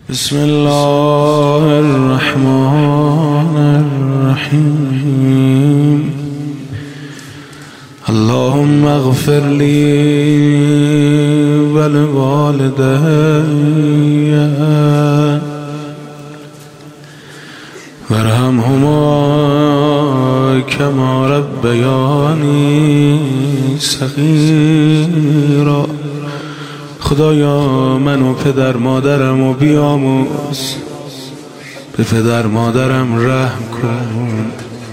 بسم الله الرحمن الرحیم. اللهم اغفر لی ولوالدی وارحمهما کما ربیانی صغیرا. خدایا من و پدر مادرم و بیاموز، به پدر مادرم رحم کن.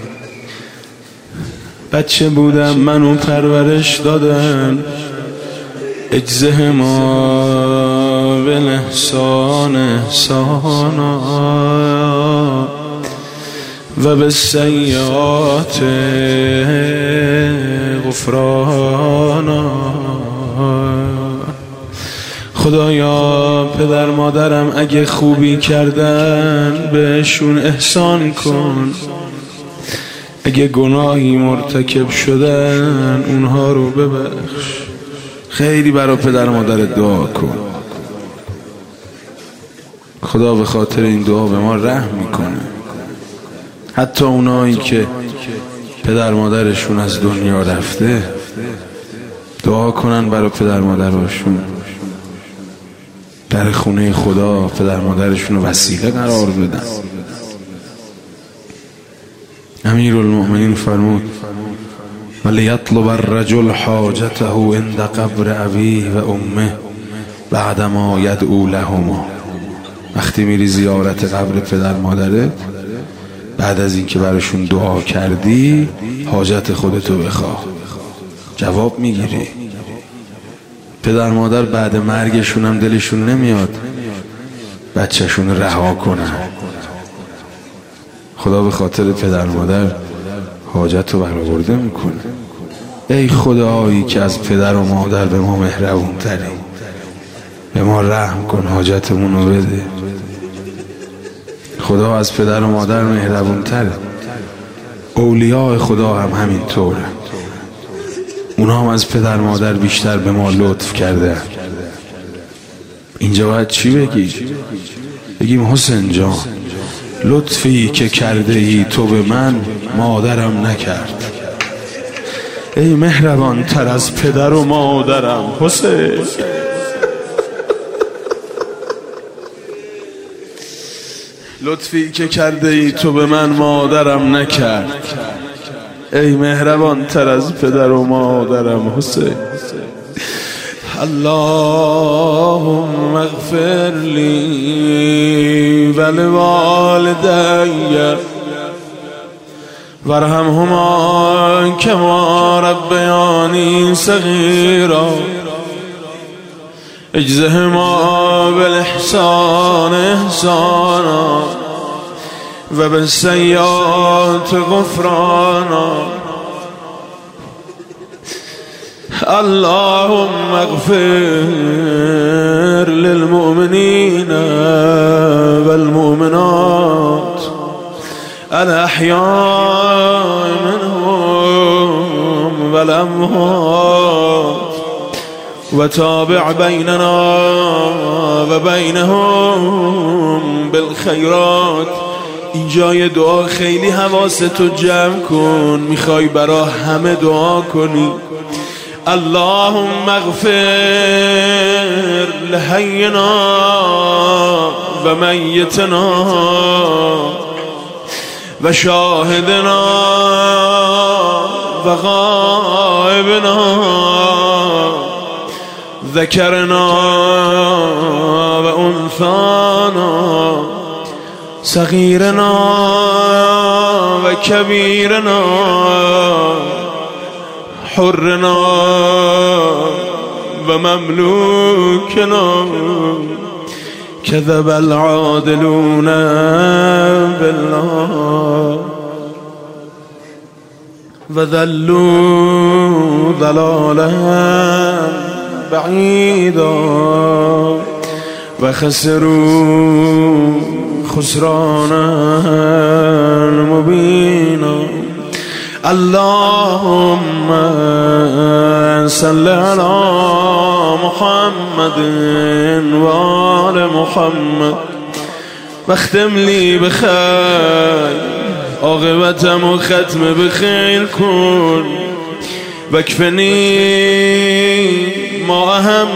بچه بودم منو پرورش دادن، اجزهما بالاحسان احسانا و بالسیئات غفرانا. خدایا پدر مادرم اگه خوبی کردن بهشون احسان کن، اگه گناهی مرتکب شدن اونها رو ببخش. خیلی برای پدر مادرت دعا کن، خدا به خاطر این دعا به ما رحم میکنه. حتی اونایی که پدر مادرشون از دنیا رفته دعا کنن برای پدر مادرشون، در خونه خدا پدر مادرشون رو وسیله قرار بدن. امیرالمؤمنین فرمود ولیطلب الرجل حاجته عند قبر ابیه و امه بعدما یدعو لهما. وقتی میری زیارت قبر پدر مادرت، بعد از اینکه براشون دعا کردی حاجت خودتو بخواه، جواب میگیری. پدر مادر بعد مرگشون هم دلشون نمیاد بچهشون رها کنن. خدا به خاطر پدر مادر حاجت رو برآورده میکنه. ای خدایی که از پدر و مادر به ما مهربون تری، به ما رحم کن، حاجتمون رو بده. خدا از پدر و مادر مهربون تره. اولیاء خدا هم همین طوره، اونا هم از پدر مادر بیشتر به ما لطف کرده. اینجا باید چی بگی؟ بگیم حسین جان لطفی که کرده ای تو به من مادرم نکرد. ای مهربان تر از پدر و مادرم حسین. لطفی که کرده ای تو به من مادرم نکرد. ای مهربان تر از پدر و مادرم حسین. اللهم اغفر لی ولوالدی وارحمهما کما ربیانی صغیرا اجزهما بالاحسان احسانا و بالسیئات غفرانا. اللهم اغفر للمؤمنین والمؤمنات الاحیاء منهم والاموات وتابع بیننا و بینهم بالخیرات. اینجای دعا خیلی حواستو جمع کن، میخوای برا همه دعا کنی. اللهم اغفر لحینا و میتنا و شاهدنا و غائبنا ذکرنا و انثانا صغیرنا و کبیرنا حرنا و مملوکنا. کذب العادلون بالله و ذلوا ضلالا بعیدا و خسروا خسرانا مبینا. اللهم صل على محمد و آل محمد واختم لی بخیر، عاقبتم و ختم بخیر کن. واکفنی ما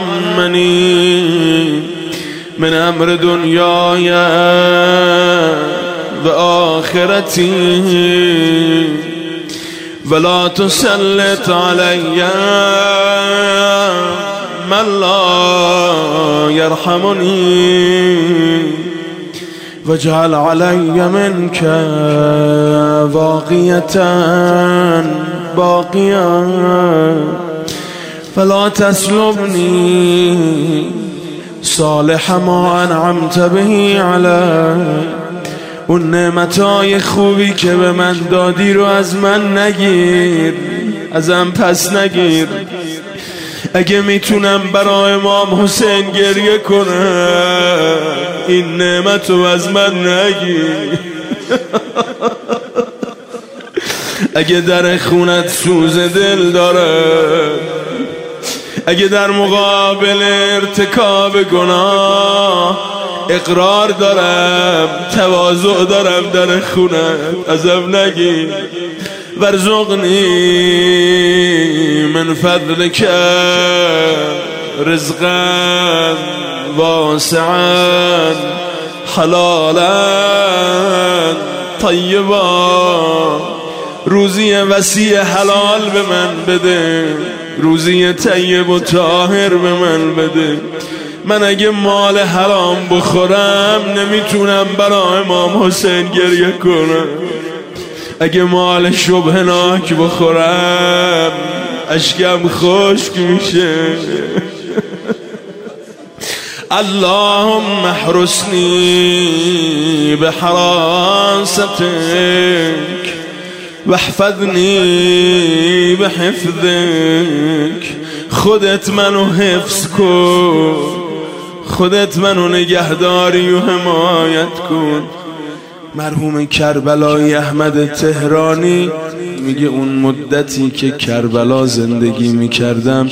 اهمنی من امر دنیای و آخرتی ولا تسلط علی من لا یرحمنی واجعل علی منک واقیة باقیة فلا تسلبنی صالح ما انعمت به علی. اون نعمتای خوبی که به من دادی رو از من نگیر، ازم پس نگیر. اگه میتونم برای امام حسین گریه کنم این نعمت رو از من نگیر. اگه در خونت سوز دل داره، اگه در مقابل ارتکاب گناه اقرار دارم، تواضع دارم در خونت، ازم نگیر. وارزقنی من فضلک رزقا واسعا حلالا طیبا. روزی وسیع حلال به من بده، روزی طیب و طاهر به من بده. من اگه مال حرام بخورم نمیتونم برای امام حسین گریه کنم. اگه مال شبهناک بخورم اشکم خشک میشه. اللهم احرسنی بحراستک واحفظنی بحفظک. خودت منو حفظ کن، خودت منو نگهداری و حمایت کن. مرحوم کربلای احمد تهرانی میگه اون مدتی که کربلا زندگی میکردم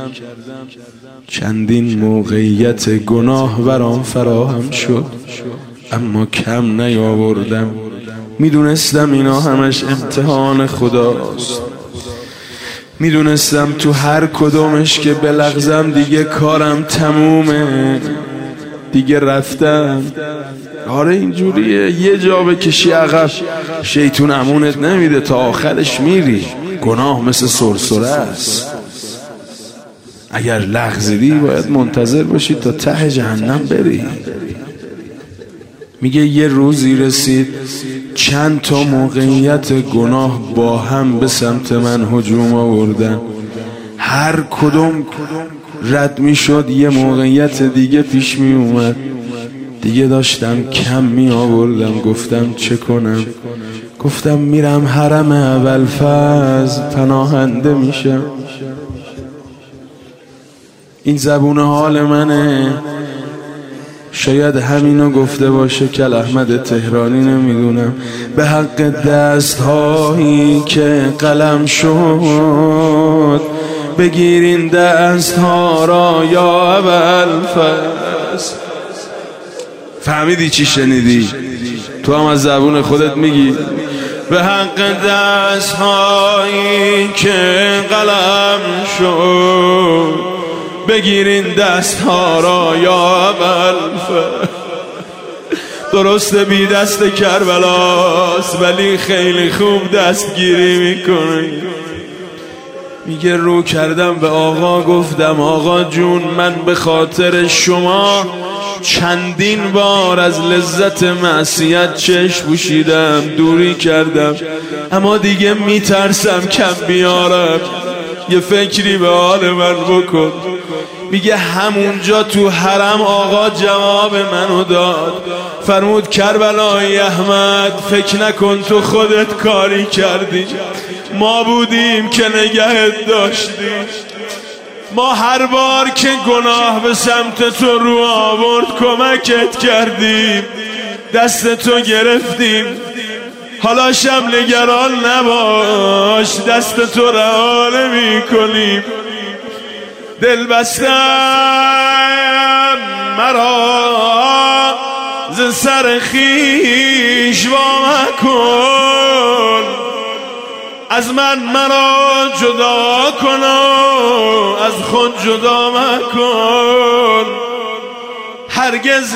چندین موقعیت گناه برام فراهم شد اما کم نیاوردم. میدونستم اینا همش امتحان خداست، میدونستم تو هر کدومش که بلغزم دیگه کارم تمومه، دیگه رفتم. آره اینجوریه، یه جا بکشی عقب شیطون امونت نمیده، تا آخرش میری. گناه مثل سرسره است، اگر لغزیدی باید منتظر باشی تا ته جهنم بری. میگه یه روزی رسید چند تا موقعیت گناه با هم به سمت من هجوم آوردن، هر کدوم رد میشد یه موقعیت دیگه پیش می اومد. دیگه داشتم کم می آوردم. گفتم چه کنم؟ گفتم میرم حرم ابوالفضل پناهنده میشم. این زبون حال منه، شاید همینو گفته باشه کل احمد تهرانی، نمیدونم. به حق دست هایی که قلم شد بگیرین دست ها را یا ابوالفضل. فهمیدی چی شنیدی؟ تو هم از زبون خودت میگی. به حق دست هایی که قلم شد بگیرین دست ها را یا ابوالفضل. درسته بی دست کربلاست ولی خیلی خوب دستگیری میکنه. میگه رو کردم به آقا، گفتم آقا جون من به خاطر شما چندین بار از لذت معصیت چشم پوشیدم، دوری کردم، اما دیگه میترسم کم بیارم. یه فکری به حال من بکن. میگه همونجا تو حرم آقا جواب منو داد، فرمود کربلای احمد فکر نکن تو خودت کاری کردی، ما بودیم که نگهت داشتیم. ما هر بار که گناه به سمت تو رو آورد کمکت کردیم، دست تو گرفتیم. حالا شم نگران نباش، دست تو رها نمی کنیم. دل بستم مرا ز سر خویش وا مکن، از من مرا جدا کن و از خود جدا مکن. هرگز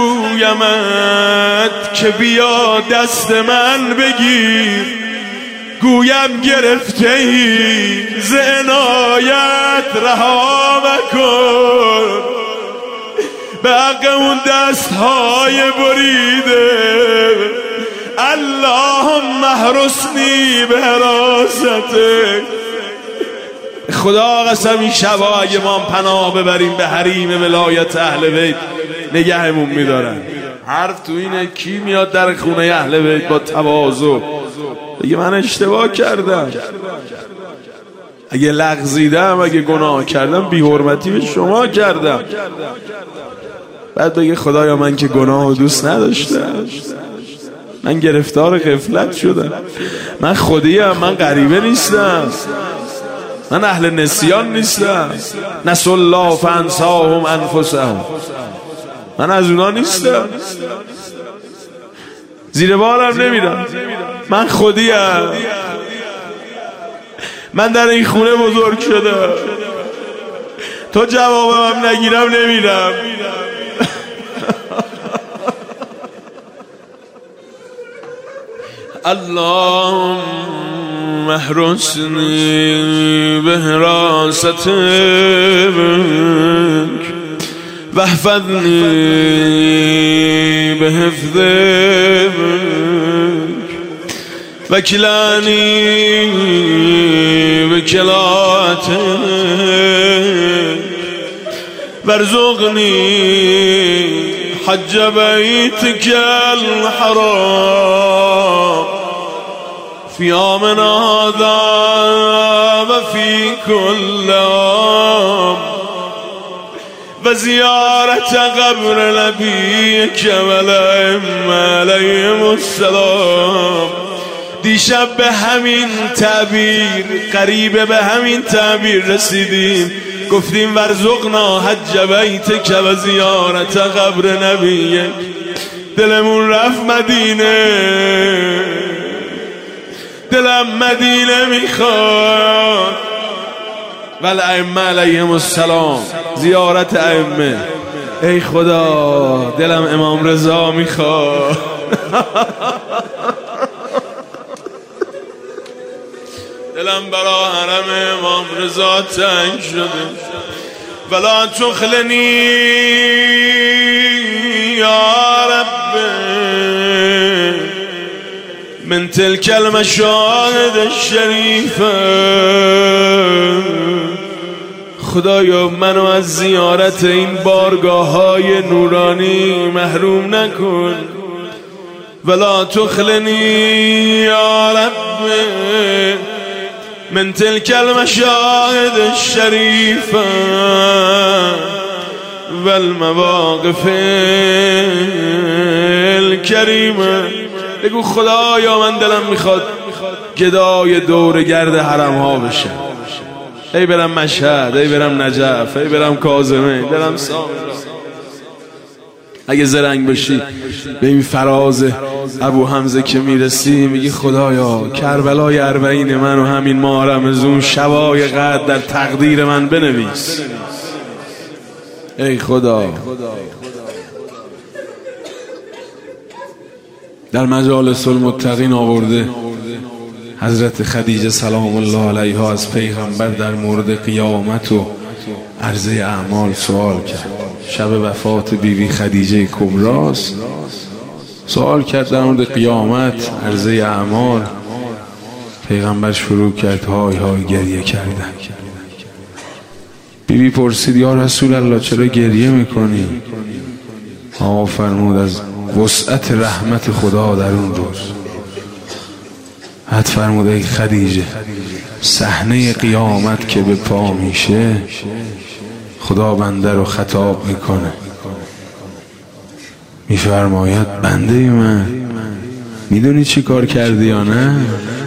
نگویمت که بیا دست من بگیر، گویم گرفته ای ز عنایت رها مکن. به حق اون دستهای بریده اللهم احرسنی به حراستک. خدا قسم این شبا اگه ما پناه ببریم به حریم ولایت اهل بیت نگهمون میدارن. حرف تو اینه کی میاد در خونه اهل بیت با تواضع بگه من اشتباه کردم، اگه لغزیدم، اگه گناه کردم، بی حرمتی به شما کردم، بعد بگه خدایا من که گناه و دوست نداشتم، من گرفتار غفلت شدم، من خودیم، من غریبه نیستم، من اهل نسیان نیستم. نسوا الله فانساهم انفسهم، من از اونا نیستم، زیر بارم نمیرم، من خودیم، من در این خونه بزرگ شدم، تو جوابم نگیرم نمیرم. اللهم احرسنی به حراستک واحفظنی به حفظک وکلانی به کلاتک وارزقنی حج بیتک الحرام فی عامنا هذا و فی کل عام و زیارت قبر نبیک و الائمه علیهم السلام. دیشب به همین تعبیر، قریب به همین تعبیر رسیدیم، گفتیم ورزقنا حج بیتک و زیارت قبر نبیک. دلمون رفت مدینه، دلم مدینه میخواد. والائمه علیهم السلام، زیارت ائمه. ای خدا دلم امام رضا میخواد. دلم برا حرم امام رضا تنگ شده. ولا تخلنی یا رب من تلك المشاهد الشریفه. خدایا منو از زیارت این بارگاه‌های نورانی محروم نکن. ولا تخلنی یا رب من تلك المشاهد الشریفه والمواقف الکریمه. بگو خدایا من دلم میخواد گدای دور گرد حرم ها بشم. ای برم مشهد، ای برم نجف، ای برم کاظمه، برم سامرا. اگه زرنگ باشی به این فراز ابو حمزه که میرسی میگی خدایا کربلای اربعین من و همین ماه رمضان شبای قدر در تقدیر من بنویس. ای خدا. در مجالس المتقین آورده حضرت خدیجه سلام الله علیها از پیغمبر در مورد قیامت و عرضه اعمال سوال کرد. شب وفات بیبی خدیجه کبراست، سوال کرد در مورد قیامت، عرضه اعمال. پیغمبر شروع کرد های های گریه کردن. بیبی پرسید یا رسول الله چرا گریه میکنی؟ آقا فرمود از وسعت رحمت خدا در اون روز. حد فرمود ای خدیجه صحنه قیامت که به پا میشه خدا بنده رو خطاب میکنه، میفرماید بنده من میدونی چی کار کردی یا نه؟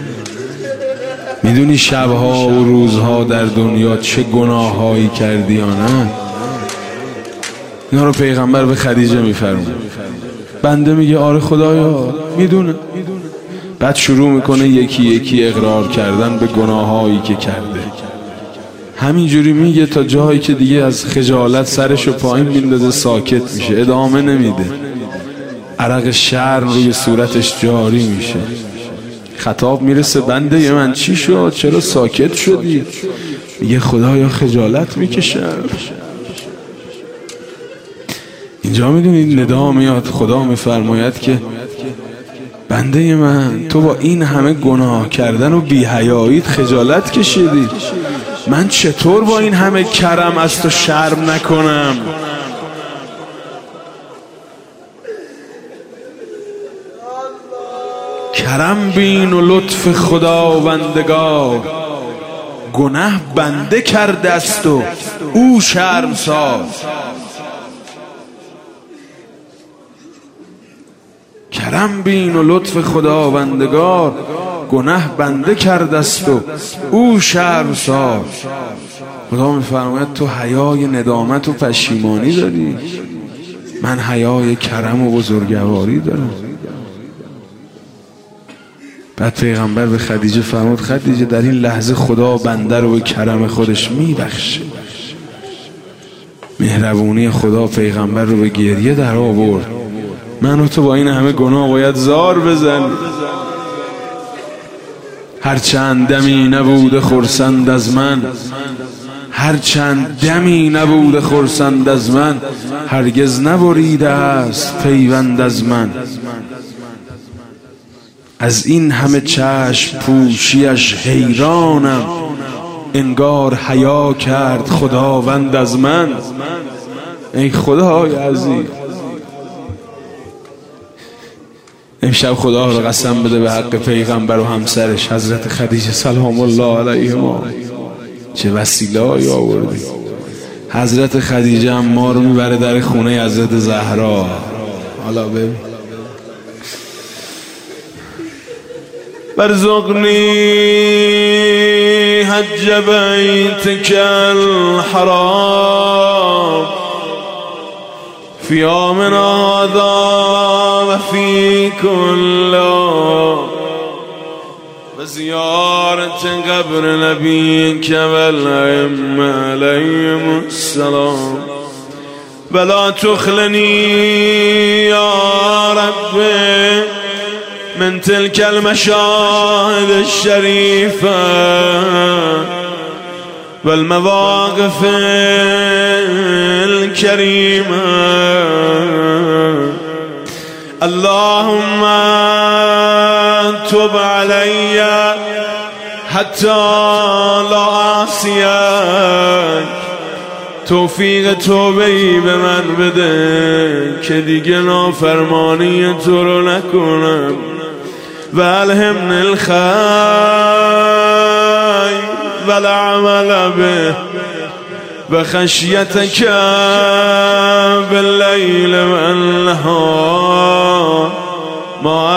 میدونی شبها و روزها در دنیا چه گناههایی کردی یا نه؟ اینا رو پیغمبر به خدیجه میفرماید. بنده میگه آره خدایا میدونه. بعد شروع میکنه یکی یکی اقرار کردن به گناهایی که کرده. همینجوری میگه تا جایی که دیگه از خجالت سرشو پایین میندازه، ساکت میشه، ادامه نمیده. عرق شرم روی صورتش جاری میشه. خطاب میرسه بنده من چی شد؟ چرا ساکت شدی؟ میگه خدایا خجالت میکشم. اینجا میدونید ندا میاد، خدا میفرماید که بنده من تو با این همه گناه کردن و بی‌حیاییت خجالت کشیدی، من چطور با این همه کرم از تو شرم نکنم؟ کرم بین و لطف خداوندگار، گناه بنده کرده است و او شرم ساز. کرم بین و لطف خداوندگار، گناه بنده کرده است و او شرم ساز. خدا میفرماید تو حیای ندامت و پشیمانی داری، من حیای کرم و بزرگواری دارم. بعد پیغمبر به خدیجه فرمود خدیجه در این لحظه خدا بنده رو به کرم خودش میبخشه. مهربونی خدا پیغمبر رو به گریه در آورد. من و تو با این همه گناه باید زار بزنیم. هرچند دمی نبوده خرسند از من، هرچند دمی نبوده خرسند از من، هرگز نبریده است پیوند از من. از این همه چشم پوشیش حیرانم، انگار حیا کرد خداوند از من. ای خدای عزیز، امشب خدا رو قسم بده به حق پیغمبر و همسرش حضرت خدیجه سلام الله علیهما، چه وسیله‌ای آوردی. حضرت خدیجه هم ما رو میبره در خونه حضرت زهرا. حالا ببین برزقنی حج بیتک الحرام فی یومنا هذا و فی کل و زیارت قبر نبیک و الائمه علیهم السلام ولا تخلنی یا رب من تلك المشاهد الشريفة والمواقف الكريمة. اللهم تب علي حتى لا أعصيك. توفیق توبه‌ای به من بده که دیگه نافرمانی تو رو نکنم. و الهمنی الخیر و العمل به و خشیتک باللیل و النهار ما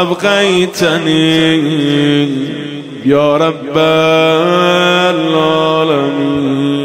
ابقیتنی یا رب العالمین.